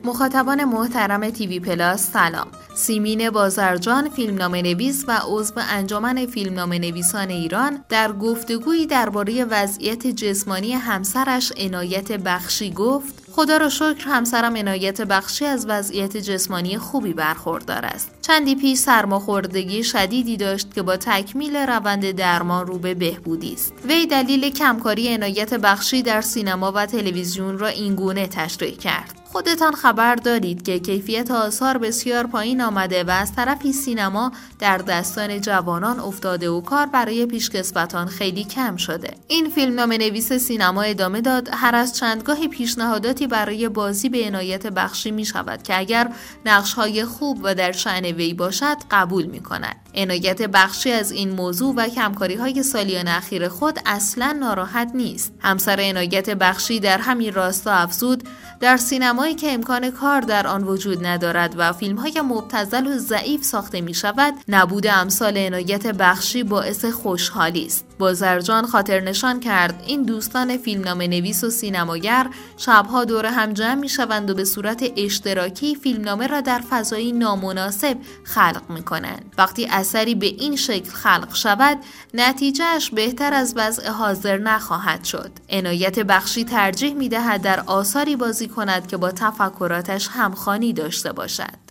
مخاطبان محترم تیوی پلاس سلام. سیمین بازرجان، فیلمنامه‌نویس و عضو انجمن فیلمنامه‌نویسان ایران، در گفتگویی درباره وضعیت جسمانی همسرش عنایت بخشی گفت: خدا را شکر همسرم عنایت بخشی از وضعیت جسمانی خوبی برخوردار است. چندی پیش سرماخوردگی شدیدی داشت که با تکمیل روند درمان رو به بهبودی است. وی دلیل کمکاری عنایت بخشی در سینما و تلویزیون را اینگونه تشریح کرد: خودتان خبر دارید که کیفیت آثار بسیار پایین آمده و از طرفی سینما در دستان جوانان افتاده و کار برای پیشکسوتان خیلی کم شده. این فیلمنامه‌نویس سینما ادامه داد: هر از چندگاهی پیشنهاداتی برای بازی به عنایت بخشی می شود که اگر نقش‌های خوب و در شأن وی باشد قبول می کند. عنایت بخشی از این موضوع و کمکاری‌های سالیان اخیر خود اصلاً ناراحت نیست. همسر عنایت بخشی در همین راستا افزود: در سینمایی که امکان کار در آن وجود ندارد و فیلم‌های مبتذل و ضعیف ساخته می شود، نبود امثال عنایت بخشی باعث خوشحالی است. بازرجان خاطر نشان کرد این دوستان فیلمنامه‌نویس و سینماگر شبها دور هم جمع می شوند و به صورت اشتراکی فیلمنامه را در فضایی نامناسب خلق می کنند. وقتی اثری به این شکل خلق شود، نتیجهش بهتر از وضع حاضر نخواهد شد. عنایت بخشی ترجیح می دهد در آثاری بازی کند که با تفکراتش همخوانی داشته باشد.